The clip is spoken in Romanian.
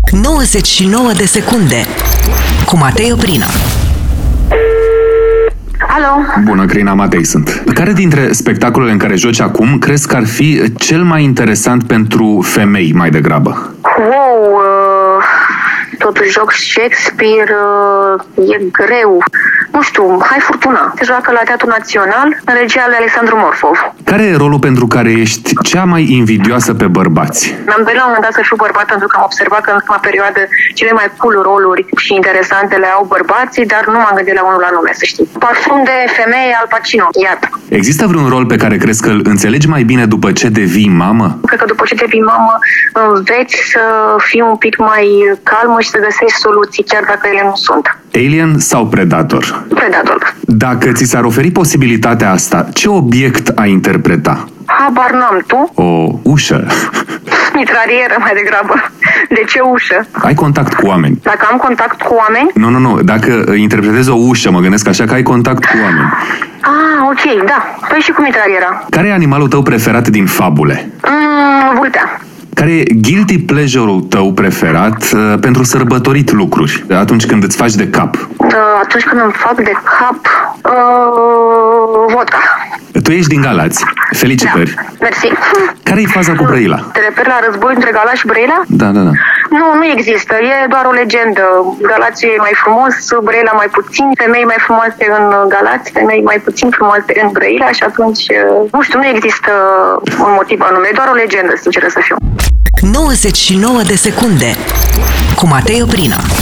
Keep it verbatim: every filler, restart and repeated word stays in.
nouăzeci și nouă de secunde cu Matei Oprina. Alo? Bună, Crina, Matei sunt. Care dintre spectacolele în care joci acum crezi că ar fi cel mai interesant pentru femei mai degrabă? Wow, uh, totuși joc Shakespeare, uh, e greu. Nu știu, Hai Furtuna. Se joacă la Teatrul Național, în regia lui Alexandru Morfov. Care e rolul pentru care ești cea mai invidioasă pe bărbați? Mi-am dorit la un moment dat să fiu bărbat, pentru că am observat că în ultima perioadă cele mai cool roluri și interesante le au bărbații, dar nu m-am gândit la unul anume, să știi. Parfum de femeie, Al Pacino, iată. Există vreun rol pe care crezi că îl înțelegi mai bine după ce devii mamă? Cred că după ce devii mamă înveți să fii un pic mai calmă și să găsești soluții, chiar dacă ele nu sunt. Alien sau Predator? Predator. Dacă ți s-ar oferi posibilitatea asta, ce obiect ai interpreta? Habar n-am, tu? O ușă. Mitralieră mai degrabă. De ce ușă? Ai contact cu oameni. Dacă am contact cu oameni? Nu, nu, nu. Dacă interpretezi o ușă, mă gândesc așa că ai contact cu oameni. Ah, ok, da. Păi și cu mitraliera. Care e animalul tău preferat din fabule? Mm, vulpea. Care e guilty pleasure-ul tău preferat uh, pentru sărbătorit lucruri, atunci când îți faci de cap? Uh, atunci când îmi fac de cap, uh, vodka. Tu ești din Galați. Felicitări. Da, mersi. Care-i faza cu Brăila? Te referi la război între Galați și Brăila? Da, da, da. Nu, nu există. E doar o legendă. Galați e mai frumos, Brăila mai puțin, femei mai frumoase în Galați, femei mai puțin frumoase în Brăila și atunci, nu știu, nu există un motiv anume. E doar o legendă, sinceră să fiu. nouăzeci și nouă de secunde cu Matei Oprina.